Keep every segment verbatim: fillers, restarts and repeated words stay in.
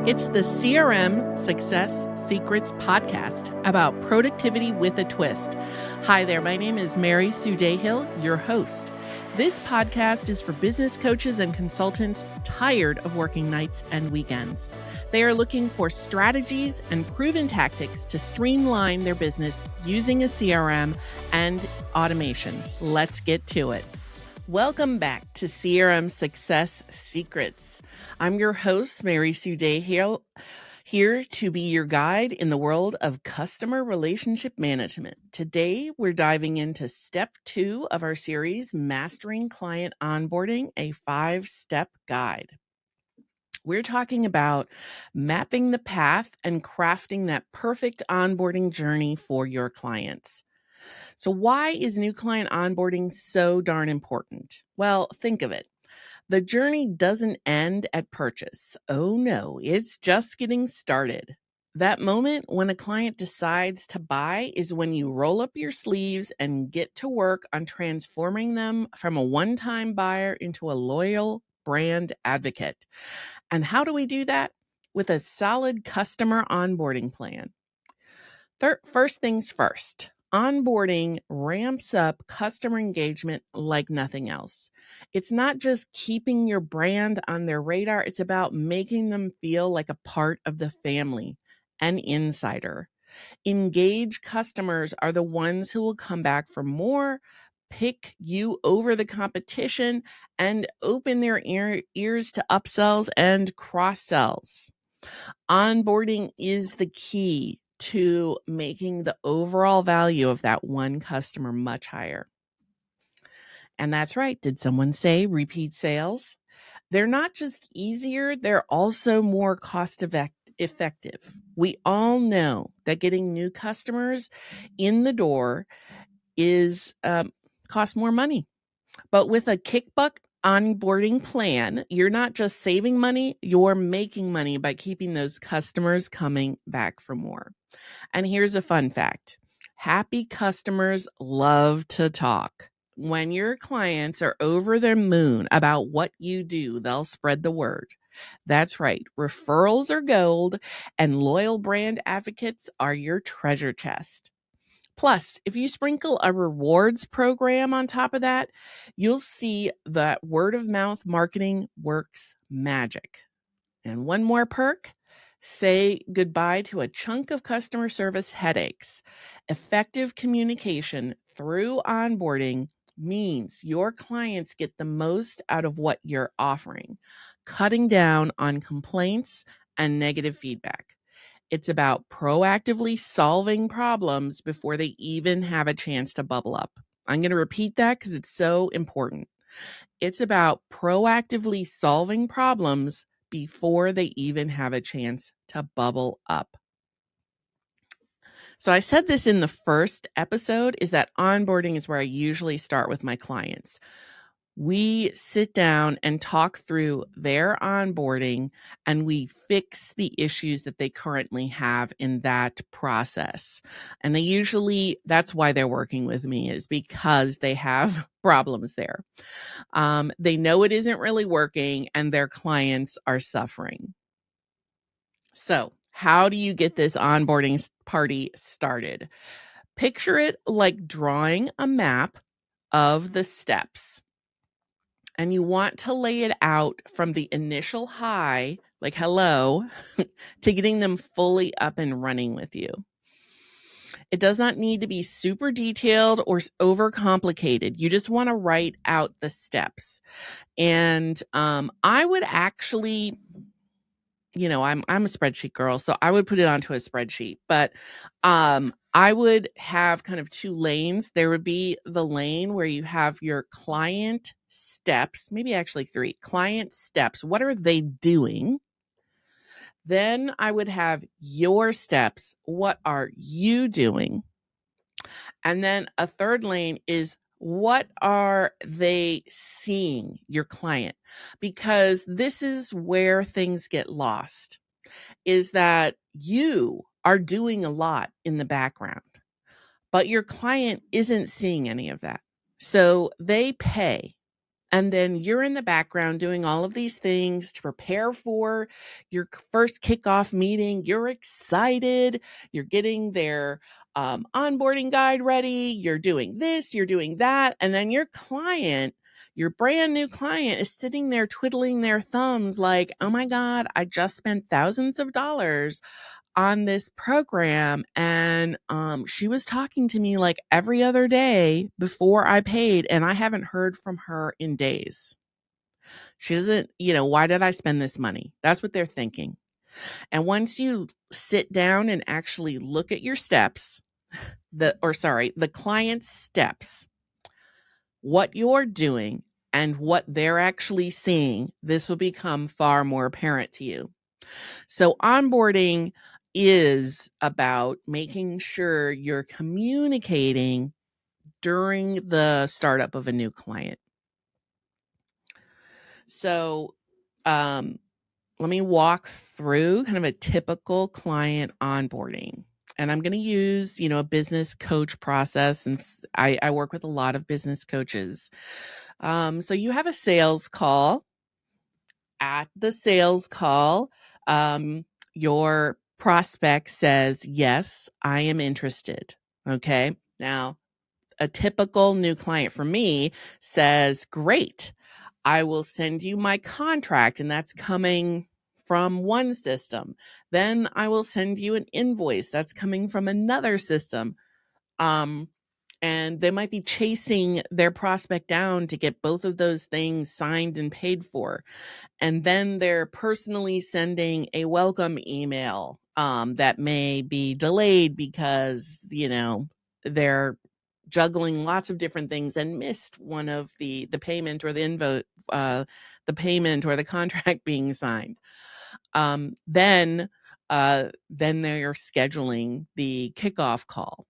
It's the C R M Success Secrets podcast about productivity with a twist. Hi there, my name is Mary Sue Dayhill, your host. This podcast is for business coaches and consultants tired of working nights and weekends. They are looking for strategies and proven tactics to streamline their business using a C R M and automation. Let's get to it. Welcome back to C R M Success Secrets. I'm your host, Mary Sue Dayhill, here to be your guide in the world of customer relationship management. Today, we're diving into step two of our series, Mastering Client Onboarding, a five-step guide. We're talking about mapping the path and crafting that perfect onboarding journey for your clients. So why is new client onboarding so darn important? Well, think of it. The journey doesn't end at purchase. Oh no, it's just getting started. That moment when a client decides to buy is when you roll up your sleeves and get to work on transforming them from a one-time buyer into a loyal brand advocate. And how do we do that? With a solid customer onboarding plan. Third, first things first. Onboarding ramps up customer engagement like nothing else. It's not just keeping your brand on their radar, it's about making them feel like a part of the family, an insider. Engaged customers are the ones who will come back for more, pick you over the competition, and open their ear, ears to upsells and cross-sells. Onboarding is the key to making the overall value of that one customer much higher. And that's right. Did someone say repeat sales? They're not just easier, they're also more cost effective. We all know that getting new customers in the door is um, costs more money. But with a kickbuck onboarding plan, you're not just saving money, you're making money by keeping those customers coming back for more. And here's a fun fact. Happy customers love to talk. When your clients are over their moon about what you do, they'll spread the word. That's right. Referrals are gold, and loyal brand advocates are your treasure chest. Plus, if you sprinkle a rewards program on top of that, you'll see that word of mouth marketing works magic. And one more perk, say goodbye to a chunk of customer service headaches. Effective communication through onboarding means your clients get the most out of what you're offering, cutting down on complaints and negative feedback. It's about proactively solving problems before they even have a chance to bubble up. I'm going to repeat that because it's so important. It's about proactively solving problems before they even have a chance to bubble up. So I said this in the first episode, is that onboarding is where I usually start with my clients. We sit down and talk through their onboarding, and we fix the issues that they currently have in that process. And they usually, that's why they're working with me, is because they have problems there. Um, they know it isn't really working and their clients are suffering. So how do you get this onboarding party started? Picture it like drawing a map of the steps. And you want to lay it out from the initial hi, like hello, to getting them fully up and running with you. It does not need to be super detailed or overcomplicated. You just want to write out the steps. And um, I would actually, you know, I'm I'm a spreadsheet girl, so I would put it onto a spreadsheet. But um, I would have kind of two lanes. There would be the lane where you have your client steps, maybe actually three client steps. What are they doing? Then I would have your steps. What are you doing? And then a third lane is what are they seeing, your client? Because this is where things get lost, is that you are doing a lot in the background, but your client isn't seeing any of that. So they pay. And then you're in the background doing all of these things to prepare for your first kickoff meeting. You're excited. You're getting their um, onboarding guide ready. You're doing this, you're doing that. And then your client, your brand new client, is sitting there twiddling their thumbs like, oh my God, I just spent thousands of dollars on this program. And um, she was talking to me like every other day before I paid, and I haven't heard from her in days. She doesn't, you know, why did I spend this money? That's what they're thinking. And once you sit down and actually look at your steps, the, or sorry, the client's steps, what you're doing and what they're actually seeing, this will become far more apparent to you. So onboarding is about making sure you're communicating during the startup of a new client. So um, let me walk through kind of a typical client onboarding. And I'm going to use, you know, a business coach process. And I, I work with a lot of business coaches. Um, so you have a sales call. At the sales call, um, your prospect says, yes, I am interested. Okay. Now, a typical new client for me says, great, I will send you my contract, and that's coming from one system. Then I will send you an invoice that's coming from another system. Um, and they might be chasing their prospect down to get both of those things signed and paid for. And then they're personally sending a welcome email um, that may be delayed because, you know, they're juggling lots of different things and missed one of the, the payment or the invo, uh, the payment or the contract being signed. Um, then, uh, then they're scheduling the kickoff call.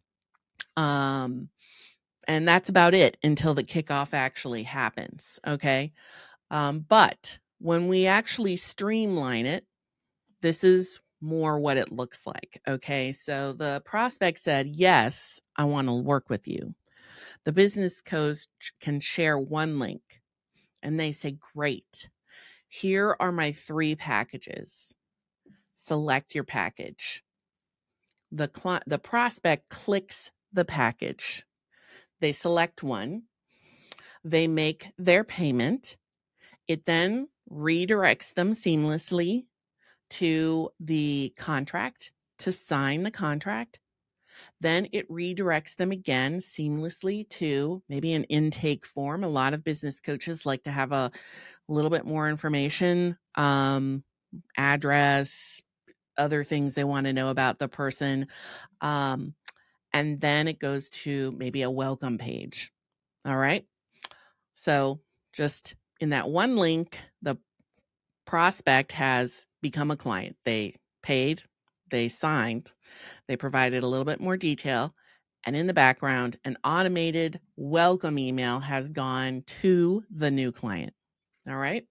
Um, and that's about it until the kickoff actually happens. Okay. Um, but when we actually streamline it, this is more what it looks like. Okay. So the prospect said, yes, I want to work with you. The business coach can share one link and they say, great, here are my three packages. Select your package. The cl- the prospect clicks the package. They select one. They make their payment. It then redirects them seamlessly to the contract to sign the contract. Then it redirects them again seamlessly to maybe an intake form. A lot of business coaches like to have a little bit more information, um, address, other things they want to know about the person. Um, and then it goes to maybe a welcome page. All right. So just in that one link, the prospect has become a client. They paid, they signed, they provided a little bit more detail, and in the background, an automated welcome email has gone to the new client. All right.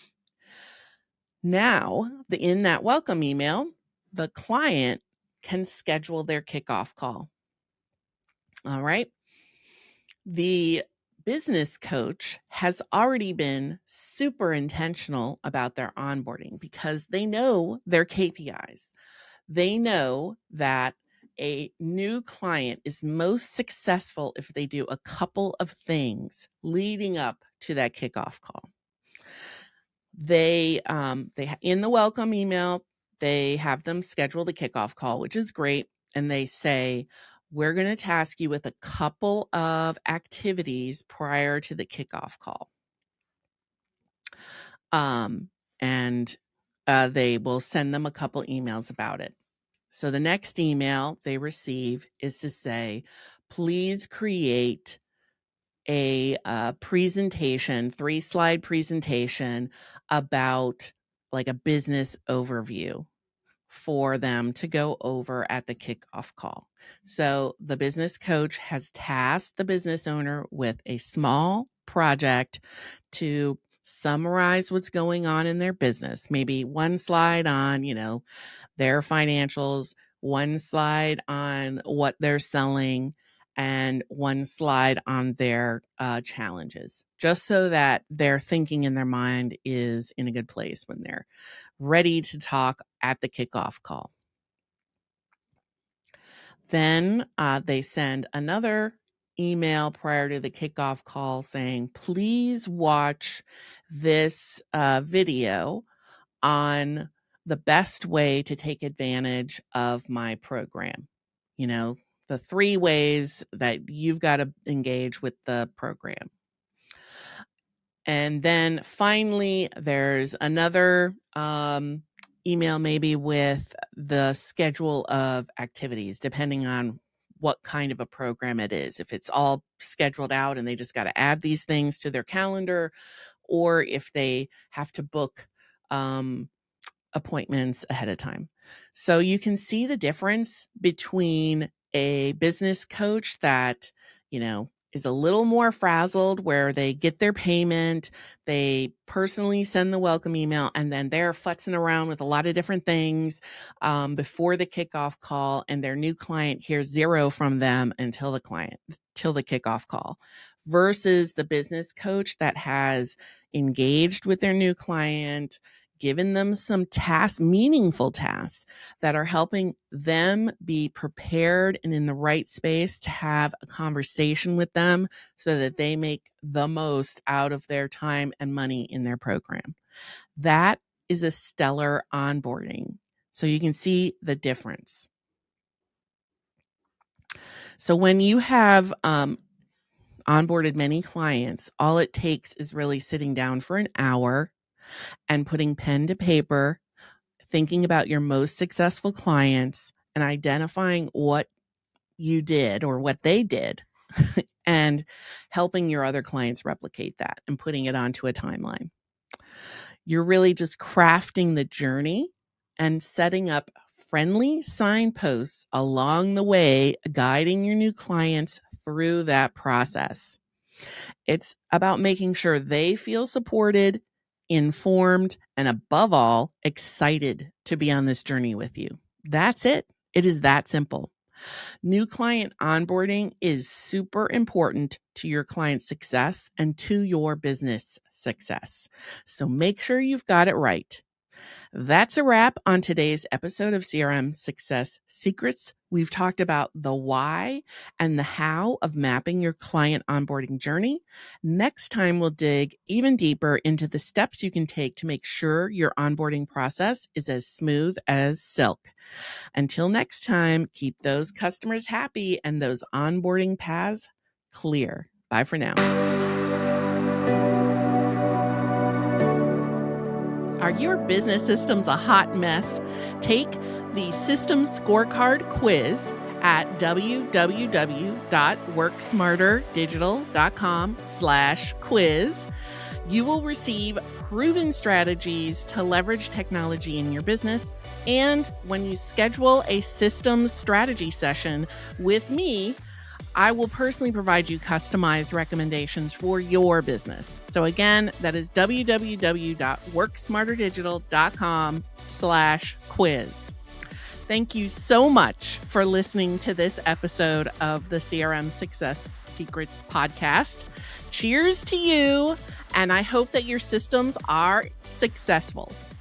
Now, the, in that welcome email, the client can schedule their kickoff call. All right. The business coach has already been super intentional about their onboarding because they know their K P Is. They know that a new client is most successful if they do a couple of things leading up to that kickoff call. They, um, they in the welcome email, they have them schedule the kickoff call, which is great. And they say, we're going to task you with a couple of activities prior to the kickoff call. Um, and uh, they will send them a couple emails about it. So the next email they receive is to say, please create a uh, presentation, three slide presentation about like a business overview for them to go over at the kickoff call. So the business coach has tasked the business owner with a small project to summarize what's going on in their business. Maybe one slide on, you know, their financials, one slide on what they're selling, and one slide on their uh, challenges, just so that their thinking in their mind is in a good place when they're ready to talk at the kickoff call. Then uh, they send another email prior to the kickoff call saying, please watch this uh, video on the best way to take advantage of my program. You know, the three ways that you've got to engage with the program. And then finally, there's another um, email maybe with the schedule of activities, depending on what kind of a program it is. If it's all scheduled out and they just got to add these things to their calendar, or if they have to book um, appointments ahead of time. So you can see the difference between a business coach that, you know, is a little more frazzled, where they get their payment, they personally send the welcome email, and then they're futzing around with a lot of different things um, before the kickoff call, and their new client hears zero from them until the client, till the kickoff call, versus the business coach that has engaged with their new client, given them some tasks, meaningful tasks that are helping them be prepared and in the right space to have a conversation with them so that they make the most out of their time and money in their program. That is a stellar onboarding. So you can see the difference. So when you have um, onboarded many clients, all it takes is really sitting down for an hour and putting pen to paper, thinking about your most successful clients and identifying what you did or what they did and helping your other clients replicate that and putting it onto a timeline. You're really just crafting the journey and setting up friendly signposts along the way, guiding your new clients through that process. It's about making sure they feel supported, informed, and above all, excited to be on this journey with you. That's it. It is that simple. New client onboarding is super important to your client's success and to your business success. So make sure you've got it right. That's a wrap on today's episode of C R M Success Secrets. We've talked about the why and the how of mapping your client onboarding journey. Next time, we'll dig even deeper into the steps you can take to make sure your onboarding process is as smooth as silk. Until next time, keep those customers happy and those onboarding paths clear. Bye for now. Are your business systems a hot mess? Take the Systems Scorecard quiz at www.worksmarterdigital.com slash quiz. You will receive proven strategies to leverage technology in your business. And when you schedule a systems strategy session with me, I will personally provide you customized recommendations for your business. So again, that is www.worksmarterdigital.com slash quiz. Thank you so much for listening to this episode of the C R M Success Secrets podcast. Cheers to you, and I hope that your systems are successful.